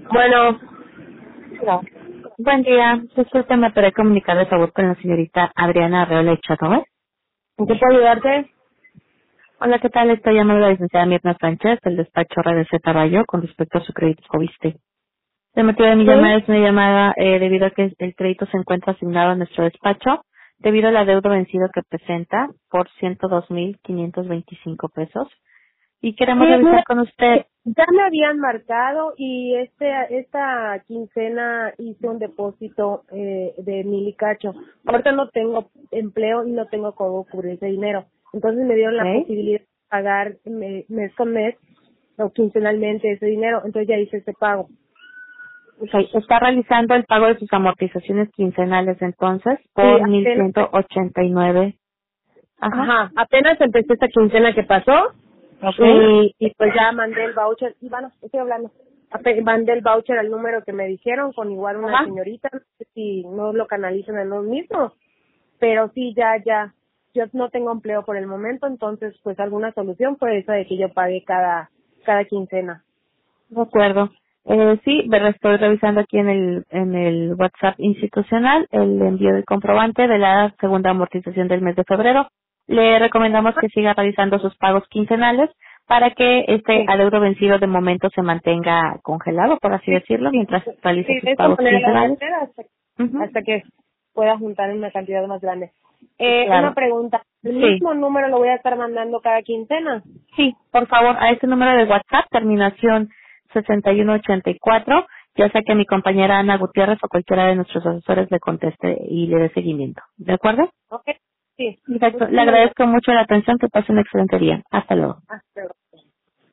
Bueno, Hola. Buen día. Disculpe, me podré comunicar de favor con la señorita Adriana Arreola Echagüe. ¿en qué puedo ayudarte? Hola, ¿qué tal? Estoy llamando a la licenciada Mirna Sánchez del despacho RDC Caballo con respecto a su crédito Coviste. El motivo de mi llamada Sí. es una llamada debido a que el crédito se encuentra asignado a nuestro despacho debido al adeudo vencido que presenta por 102,525 pesos. Y Sí, queremos revisar mira, con usted. ya me habían marcado y esta quincena hice un depósito de milicacho. Ahorita no tengo empleo y no tengo cómo cubrir ese dinero. Entonces me dieron la ¿Ok? posibilidad de pagar mes con mes o quincenalmente ese dinero. Entonces ya hice ese pago. Ok, está realizando el pago de sus amortizaciones quincenales entonces Sí, por 1,189. Ajá. apenas empecé esta quincena que pasó. Ok. Y pues ya mandé el voucher, y bueno, estoy hablando, mandé el voucher al número que me dijeron con igual una Ajá. señorita, no sé si no lo canalizan en los mismos, pero sí, ya, yo no tengo empleo por el momento, entonces pues alguna solución fue esa de que yo pague cada quincena. De acuerdo. Sí, estoy revisando aquí en el WhatsApp institucional el envío del comprobante de la segunda amortización del mes de febrero. Le recomendamos que siga realizando sus pagos quincenales para que este Sí, adeudo vencido de momento se mantenga congelado, por así sí, decirlo, sí, mientras realiza sí, sus de esa pagos manera lo voy a quincenales. hacer Ujú. hasta que pueda juntar una cantidad más grande. Una Claro. pregunta, ¿el Sí. mismo número lo voy a estar mandando cada quincena? Sí, por favor, a ese número de WhatsApp, terminación 6184, ya sea que mi compañera Ana Gutiérrez o cualquiera de nuestros asesores le conteste y le dé seguimiento. ¿De acuerdo? Ok, sí, Perfecto. Le muchísimas gracias. agradezco mucho la atención. Que pase un excelente día. Hasta luego. Hasta luego.